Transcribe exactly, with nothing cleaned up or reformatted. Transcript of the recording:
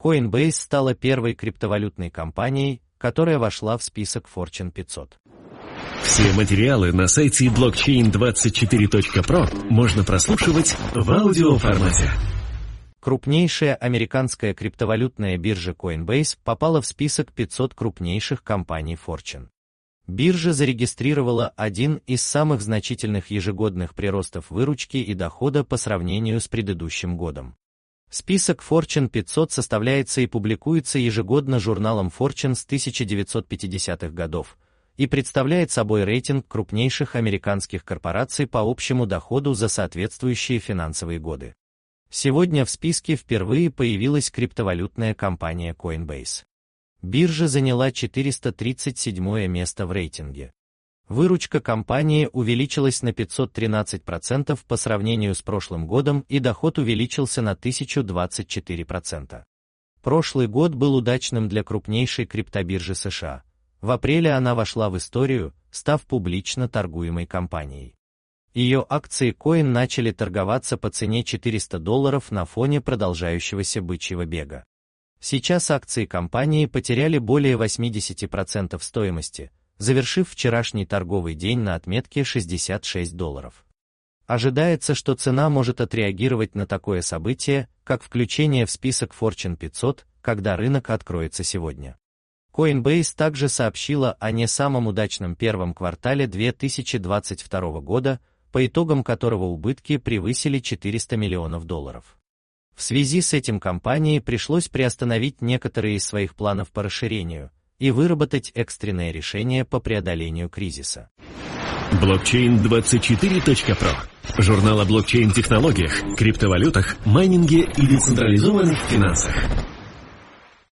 Coinbase стала первой криптовалютной компанией, которая вошла в список Fortune пятьсот. Все материалы на сайте блокчейн двадцать четыре точка про можно прослушивать в аудиоформате. Крупнейшая американская криптовалютная биржа Coinbase попала в список пятисот крупнейших компаний Fortune. Биржа зарегистрировала один из самых значительных ежегодных приростов выручки и дохода по сравнению с предыдущим годом. Список Fortune пятьсот составляется и публикуется ежегодно журналом Fortune с тысяча девятьсот пятидесятых годов и представляет собой рейтинг крупнейших американских корпораций по общему доходу за соответствующие финансовые годы. Сегодня в списке впервые появилась криптовалютная компания Coinbase. Биржа заняла четыреста тридцать седьмое место в рейтинге. Выручка компании увеличилась на пятьсот тринадцать процентов по сравнению с прошлым годом и доход увеличился на тысячу двадцать четыре процента. Прошлый год был удачным для крупнейшей криптобиржи США. В апреле она вошла в историю, став публично торгуемой компанией. Ее акции Coin начали торговаться по цене четыреста долларов на фоне продолжающегося бычьего бега. Сейчас акции компании потеряли более восемьдесят процентов стоимости, завершив вчерашний торговый день на отметке шестьдесят шесть долларов. Ожидается, что цена может отреагировать на такое событие, как включение в список Fortune пятьсот, когда рынок откроется сегодня. Coinbase также сообщила о не самом удачном первом квартале две тысячи двадцать второго года, по итогам которого убытки превысили четыреста миллионов долларов. В связи с этим компании пришлось приостановить некоторые из своих планов по расширению и выработать экстренное решение по преодолению кризиса. блокчейн двадцать четыре точка про. Журнал о блокчейн-технологиях, криптовалютах, майнинге и децентрализованных финансах.